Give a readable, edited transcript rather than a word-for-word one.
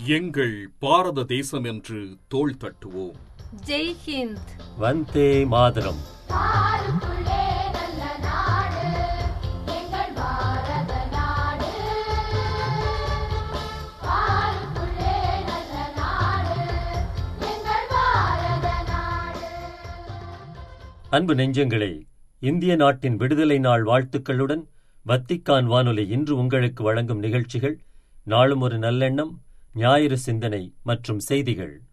எங்கள் பாரத தேசம் என்று தோள் தட்டுவோம். ஜெய் ஹிந்த். வந்தே மாதரம். அன்பு நெஞ்சங்களே, இந்திய நாட்டின் விடுதலை நாள் வாழ்த்துக்களுடன் வத்திக்கான் வானொலி இன்று உங்களுக்கு வழங்கும் நிகழ்ச்சிகள் நாளும் ஒரு நல்லெண்ணம், ஞாயிறு சிந்தனை மற்றும் செய்திகள்.